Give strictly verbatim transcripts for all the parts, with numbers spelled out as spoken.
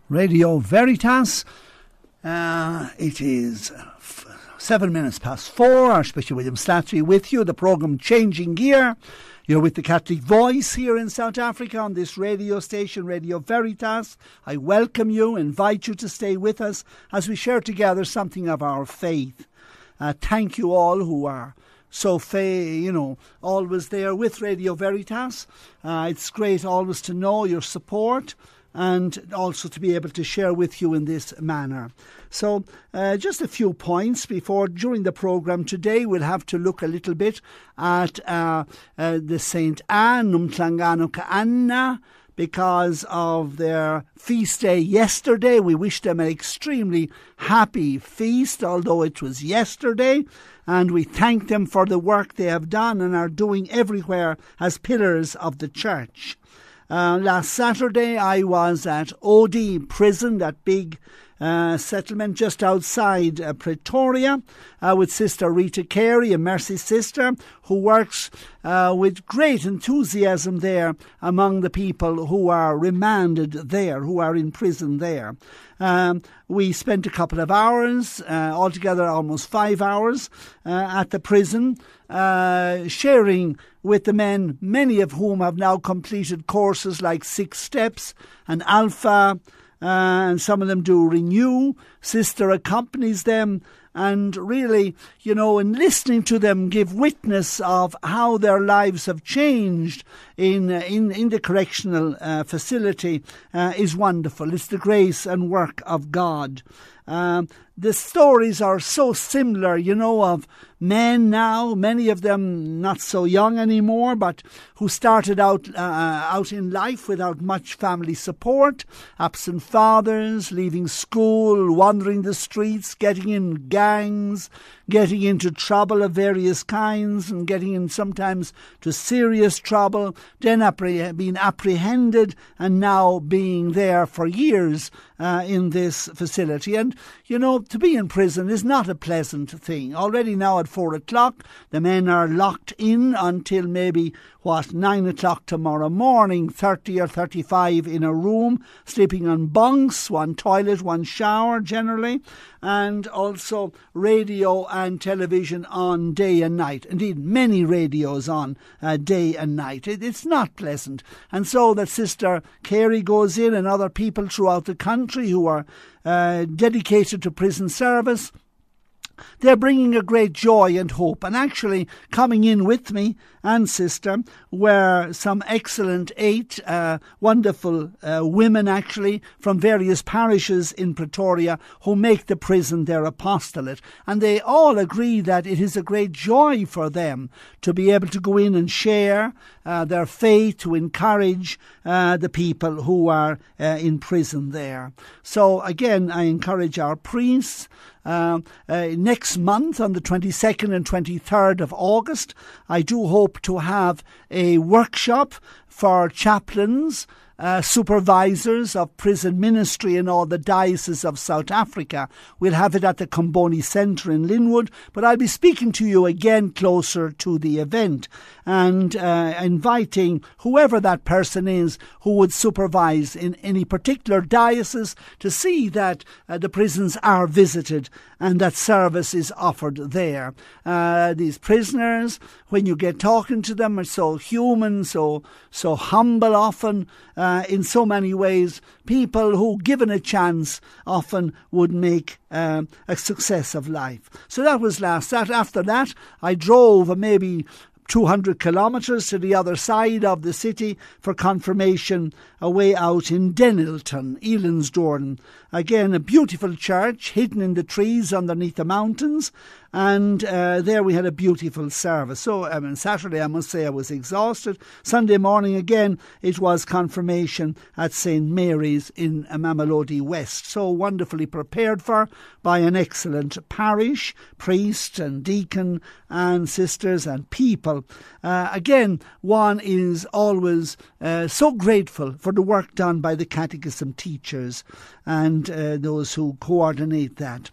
Radio Veritas. Uh, it is f- seven minutes past four. Archbishop William Slattery with you. The programme Changing Gear. You're with the Catholic Voice here in South Africa on this radio station, Radio Veritas. I welcome you, invite you to stay with us as we share together something of our faith. Uh, thank you all who are so, fa- you know, always there with Radio Veritas. Uh, it's great always to know your support, and also to be able to share with you in this manner. So uh, just a few points before, during the programme today, we'll have to look a little bit at uh, uh, the Saint Anne, Umhlangano Ka Anna, because of their feast day yesterday. We wish them an extremely happy feast, although it was yesterday, and we thank them for the work they have done and are doing everywhere as pillars of the church. Uh, last Saturday I was at Odie Prison, that big uh, settlement just outside uh, Pretoria, uh, with Sister Rita Carey, a Mercy sister, who works uh, with great enthusiasm there among the people who are remanded there, who are in prison there. Um, we spent a couple of hours, uh, altogether almost five hours, uh, at the prison, uh, sharing with the men, many of whom have now completed courses like Six Steps and Alpha, uh, and some of them do Renew. Sister accompanies them, and really, you know, in listening to them give witness of how their lives have changed in uh, in, in the correctional uh, facility uh, is wonderful. It's the grace and work of God. Um, the stories are so similar, you know, of men now, many of them not so young anymore, but who started out uh, out in life without much family support, absent fathers, leaving school, wandering the streets, getting in gangs, getting into trouble of various kinds, and getting in sometimes to serious trouble, then appre- being apprehended, and now being there for years uh, in this facility. And, you know, to be in prison is not a pleasant thing. Already now at four o'clock, the men are locked in until maybe, what, nine o'clock tomorrow morning, thirty or thirty-five in a room, sleeping on bunks, one toilet, one shower generally, and also radio and television on day and night. Indeed, many radios on uh, day and night. It, it's not pleasant. And so that Sister Carey goes in, and other people throughout the country who are uh, dedicated to prison service, they're bringing a great joy and hope. And actually coming in with me and Sister were some excellent eight uh, wonderful uh, women, actually, from various parishes in Pretoria, who make the prison their apostolate. And they all agree that it is a great joy for them to be able to go in and share uh, their faith, to encourage uh, the people who are uh, in prison there. So again, I encourage our priests, Uh, uh, next month, on the twenty-second and twenty-third of August, I do hope to have a workshop for chaplains, uh, supervisors of prison ministry in all the dioceses of South Africa. We'll have it at the Comboni Centre in Linwood, but I'll be speaking to you again closer to the event, and uh, inviting whoever that person is who would supervise in any particular diocese to see that uh, the prisons are visited and that service is offered there. Uh, these prisoners, when you get talking to them, are so human, so so humble often, uh, in so many ways. People who, given a chance, often would make um, a success of life. So that was last. That after that, I drove maybe two hundred kilometres to the other side of the city for confirmation, away out in Denilton, Elandsdorn. Again, a beautiful church hidden in the trees underneath the mountains, and uh, there we had a beautiful service. So I mean, Saturday, I must say, I was exhausted. Sunday morning again, it was confirmation at Saint Mary's in Mamelodi West. So wonderfully prepared for by an excellent parish, priest and deacon and sisters and people. Uh, again, one is always uh, so grateful for the work done by the catechism teachers and uh, those who coordinate that.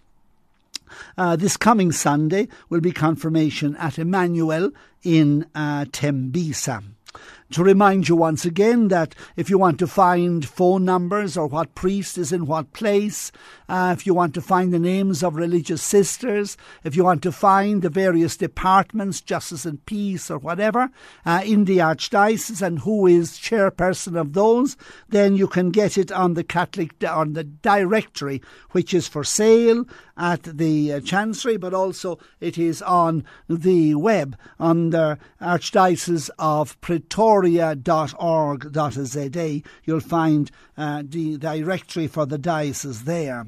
Uh, this coming Sunday will be confirmation at Emmanuel in uh, Tembisa. to remind you once again that if you want to find phone numbers or what priest is in what place, uh, if you want to find the names of religious sisters, if you want to find the various departments, justice and peace or whatever, uh, in the Archdiocese and who is chairperson of those, then you can get it on the Catholic, on the directory, which is for sale at the uh, Chancery, but also it is on the web on the Archdiocese of Pretoria dot org dot z a. You'll find uh, the directory for the diocese there.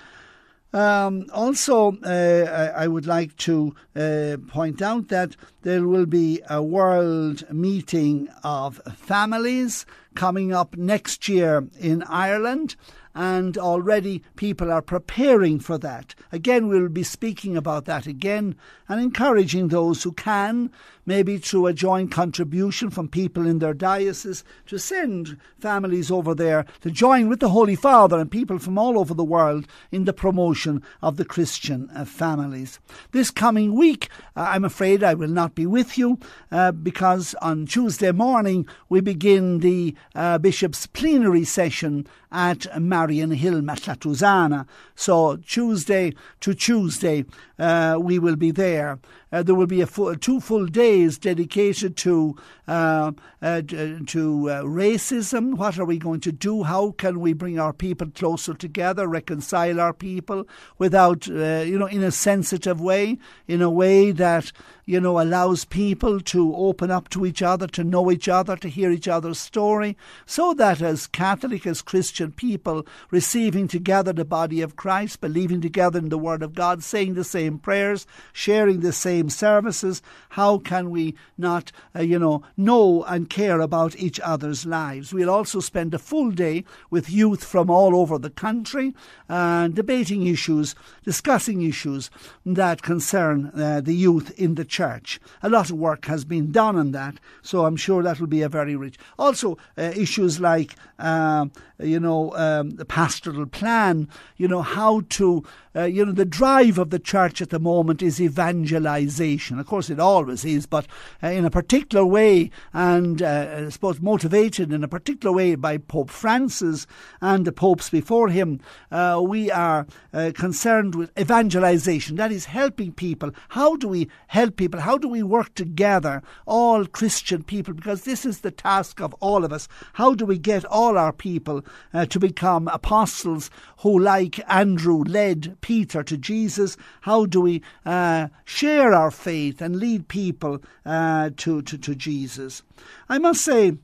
Um, also, uh, I would like to uh, point out that there will be a world meeting of families coming up next year in Ireland, and already people are preparing for that. Again, we'll be speaking about that again and encouraging those who can, maybe through a joint contribution from people in their diocese, to send families over there to join with the Holy Father and people from all over the world in the promotion of the Christian uh, families. This coming week, uh, I'm afraid I will not be with you uh, because on Tuesday morning we begin the uh, Bishop's plenary session at Marion Hill, Matlatuzana. So Tuesday to Tuesday uh, we will be there. Uh, there will be a full, two full days dedicated to uh, uh, to uh, racism. What are we going to do? How can we bring our people closer together, reconcile our people without, uh, you know, in a sensitive way, in a way that, you know, allows people to open up to each other, to know each other, to hear each other's story, so that as Catholic, as Christian people, receiving together the body of Christ, believing together in the Word of God, saying the same prayers, sharing the same services, how can we not, uh, you know, know and care about each other's lives? We'll also spend a full day with youth from all over the country, uh, debating issues, discussing issues that concern uh, the youth in the church. A lot of work has been done on that, so I'm sure that will be a very rich. Also, uh, issues like, uh, you know, um, the pastoral plan, you know, how to, uh, you know, the drive of the church at the moment is evangelization. Of course, it always is, but uh, in a particular way, and uh, I suppose motivated in a particular way by Pope Francis and the popes before him, uh, we are uh, concerned with evangelization. That is helping people. How do we help people? How do we work together, all Christian people? Because this is the task of all of us. How do we get all our people uh, to become apostles who, like Andrew, led Peter to Jesus? How do we uh, share our faith and lead people uh, to, to, to Jesus? I must say,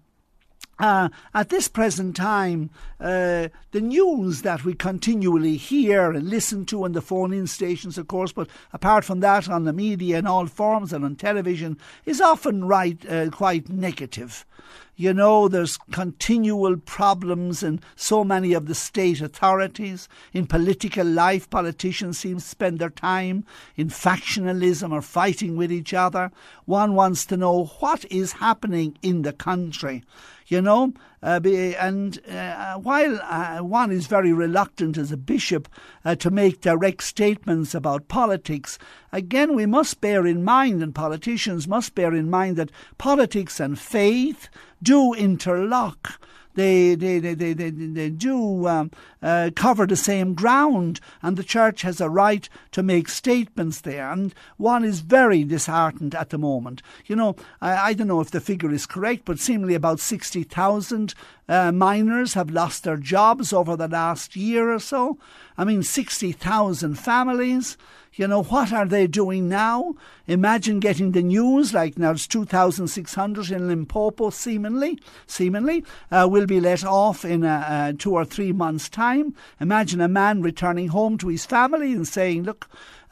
Uh, at this present time, uh, the news that we continually hear and listen to on the phone-in stations, of course, but apart from that, on the media in all forms and on television, is often right, uh, quite negative. You know, there's continual problems in so many of the state authorities. In political life, politicians seem to spend their time in factionalism or fighting with each other. One wants to know what is happening in the country. You know, uh, be, and uh, while uh, one is very reluctant as a bishop uh, to make direct statements about politics, again we must bear in mind, and politicians must bear in mind, that politics and faith do interlock. They they they they they, they do um, uh, cover the same ground, and the church has a right to make statements there. And one is very disheartened at the moment. You know, I, I don't know if the figure is correct, but seemingly about sixty thousand uh, miners have lost their jobs over the last year or so. I mean, sixty thousand families. You know, what are they doing now? Imagine getting the news, like now it's two thousand six hundred in Limpopo, seemingly, seemingly, uh, will be let off in a, a two or three months' time. Imagine a man returning home to his family and saying, look,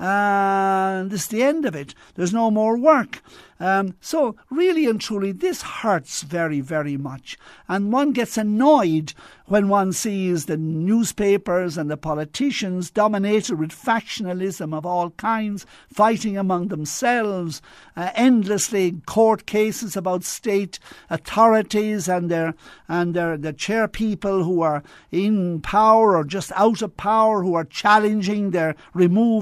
uh, this is the end of it. There's no more work. Um, so really and truly, this hurts very, very much. And one gets annoyed when one sees the newspapers and the politicians dominated with factionalism of all kinds, fighting among themselves, uh, endlessly court cases about state authorities and their and their, their chair people who are in power or just out of power, who are challenging their removal.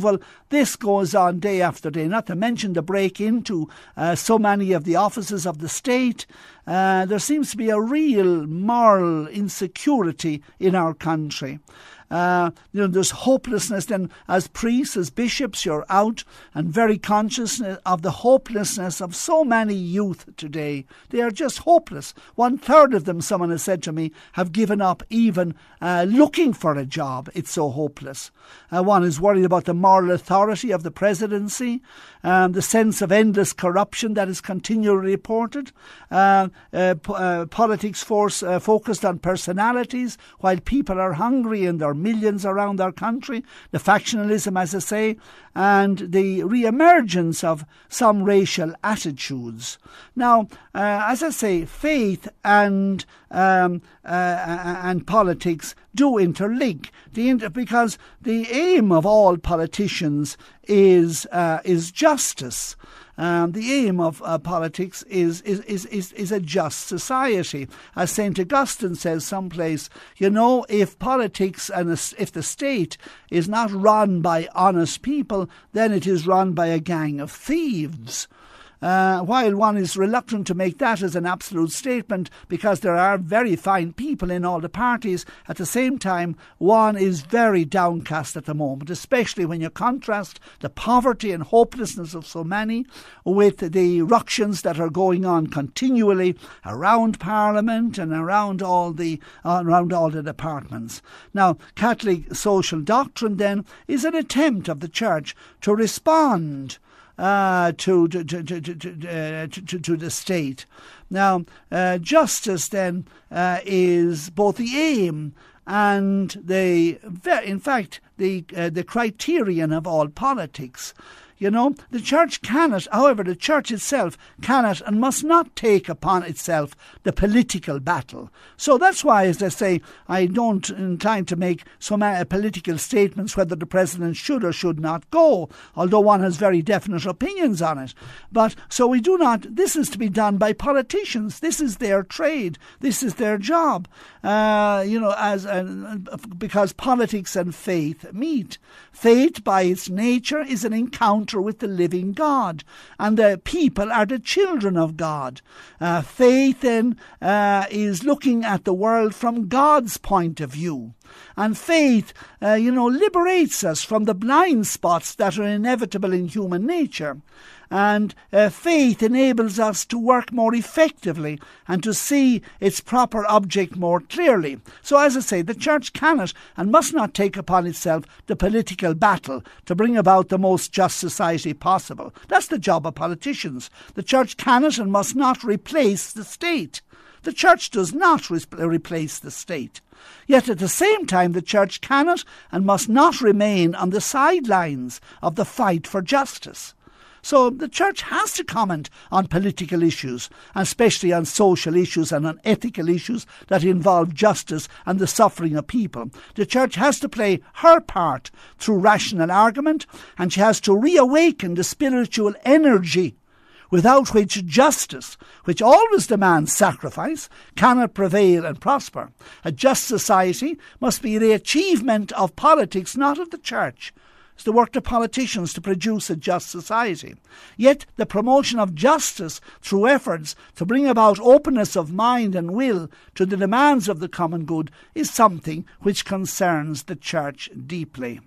this goes on day after day, not to mention the break into uh, so many of the offices of the state. Uh, there seems to be a real moral insecurity in our country. Uh, you know, there's hopelessness. Then, as priests, as bishops, you're out and very conscious of the hopelessness of so many youth today. They are just hopeless. One third of them, someone has said to me, have given up even uh, looking for a job. It's so hopeless. Uh, one is worried about the moral authority of the presidency, um, the sense of endless corruption that is continually reported. Uh, uh, po- uh, politics force uh, focused on personalities, while people are hungry and there are millions around our country. The factionalism, as I say, and the re-emergence of some racial attitudes. Now, uh, as I say, faith and um, uh, and politics do interlink, the inter- because the aim of all politicians is uh, is justice. Um, the aim of uh, politics is is, is, is is a just society. As Saint Augustine says someplace, you know, if politics and if the state is not run by honest people, then it is run by a gang of thieves. Uh, while one is reluctant to make that as an absolute statement because there are very fine people in all the parties, at the same time one is very downcast at the moment, especially when you contrast the poverty and hopelessness of so many with the ructions that are going on continually around Parliament and around all the uh, around all the departments. Now, Catholic social doctrine then is an attempt of the Church to respond Uh, to, to, to, to, to, uh, to, to the state. Now, uh, justice then uh, is both the aim and the, in fact, the uh, the criterion of all politics. You know, the Church cannot, however, the Church itself cannot and must not take upon itself the political battle. So that's why, as I say, I don't incline to make so many political statements whether the President should or should not go, although one has very definite opinions on it. But so we do not, this is to be done by politicians. This is their trade. This is their job. Uh, you know, as uh, because politics and faith meet. Faith, by its nature, is an encounter with the living God, and the people are the children of God. Uh, faith then uh, is looking at the world from God's point of view. And faith, uh, you know, liberates us from the blind spots that are inevitable in human nature. And uh, faith enables us to work more effectively and to see its proper object more clearly. So, as I say, the Church cannot and must not take upon itself the political battle to bring about the most just society possible. That's the job of politicians. The Church cannot and must not replace the state. The Church does not re- replace the state. Yet at the same time, the Church cannot and must not remain on the sidelines of the fight for justice. So the Church has to comment on political issues, and especially on social issues and on ethical issues that involve justice and the suffering of people. The Church has to play her part through rational argument, and she has to reawaken the spiritual energy without which justice, which always demands sacrifice, cannot prevail and prosper. A just society must be the achievement of politics, not of the Church. It's the work of politicians to produce a just society. Yet the promotion of justice through efforts to bring about openness of mind and will to the demands of the common good is something which concerns the Church deeply.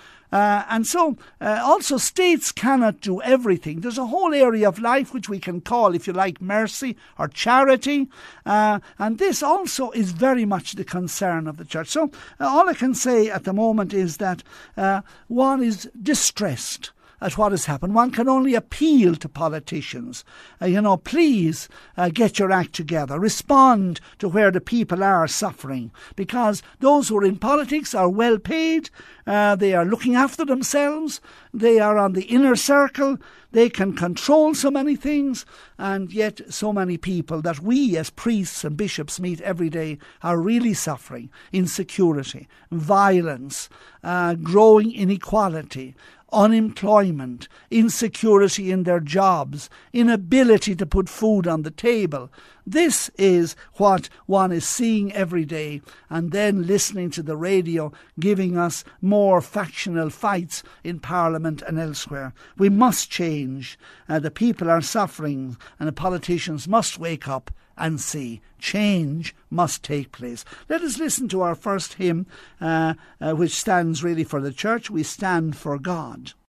Uh, and so uh, also states cannot do everything. There's a whole area of life which we can call, if you like, mercy or charity. Uh, and this also is very much the concern of the Church. So uh, all I can say at the moment is that uh, one is distressed at what has happened. One can only appeal to politicians. Uh, you know, please uh, get your act together. Respond to where the people are suffering. Because those who are in politics are well paid. Uh, they are looking after themselves. They are on the inner circle. They can control so many things. And yet so many people that we as priests and bishops meet every day are really suffering. Insecurity, violence, uh, growing inequality, unemployment, insecurity in their jobs, inability to put food on the table. This is what one is seeing every day, and then listening to the radio giving us more factional fights in Parliament and elsewhere. We must change. Uh, the people are suffering, and the politicians must wake up and see. Change must take place. Let us listen to our first hymn, uh, uh, which stands really for the church. We stand for God.